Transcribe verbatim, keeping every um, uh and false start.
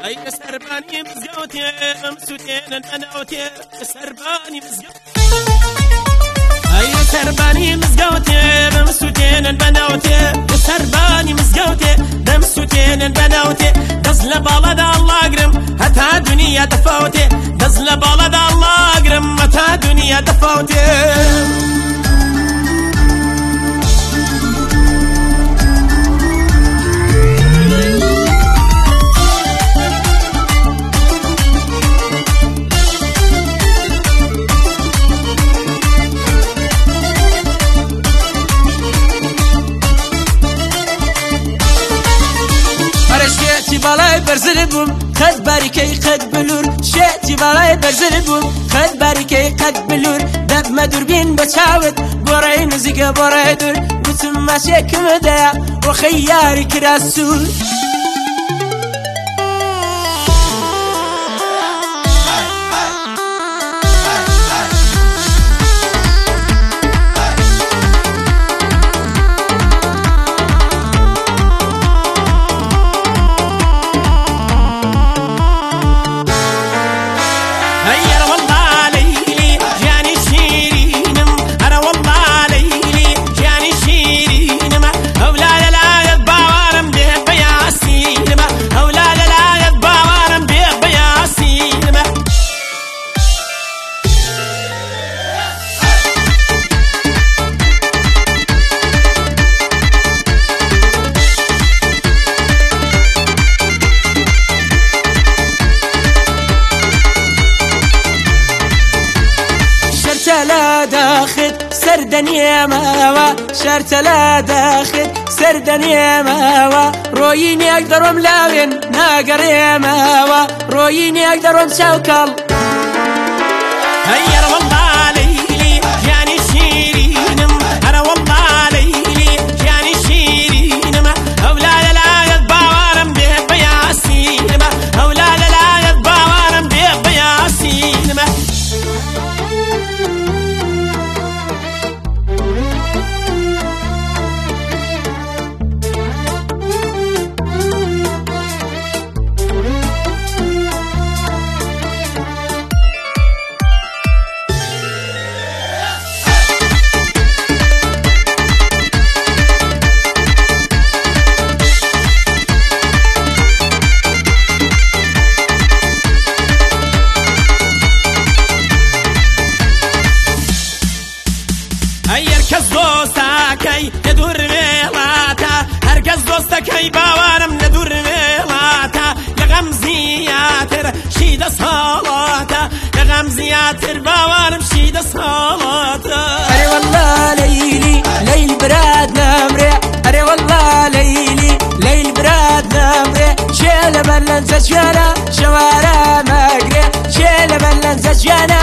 أي سرباني مزقوتي ممسوتين أناوتي سرباني مزقوتي أي سرباني مزقوتي ممسوتين البناوتي سرباني مزقوتي ممسوتين البناوتي دزل بالد الله أقرم هتا دنيا تفوتي دزل بالد الله أقرم هتا دنيا تفوتي بالاي برزلبم خد باركي قد بلور شاتي بالاي برزلبم خد باركي قد بلور دب ما دوربين بتشاوت بوراي نزيق بوراي دور بتم ماشيك مدايا وخياري كراسول لا داخل سردن يا ماوا شرت لا داخل سردن يا ماوا رويني اقدر ملاوين ناقر يا ماوا رويني اقدر مشوكل هيا والله ليلي جاني شيرينم انا والله ليلي جاني شيرينم اولاد لا يتباورم به بياسينم اولاد لا يتباورم به بياسينم هركز دوستاكي ندور ميلاتا هركز دوستاكي باوانم ندور ميلاتا لغمزياتر شيد صلاتا لغمزياتر باوانم شيد صلاتا أري والله ليلي ليل براد نمري أري والله ليلي ليل براد نمري شيل بلن زجانا شوارع مقري شيل بلن زجانا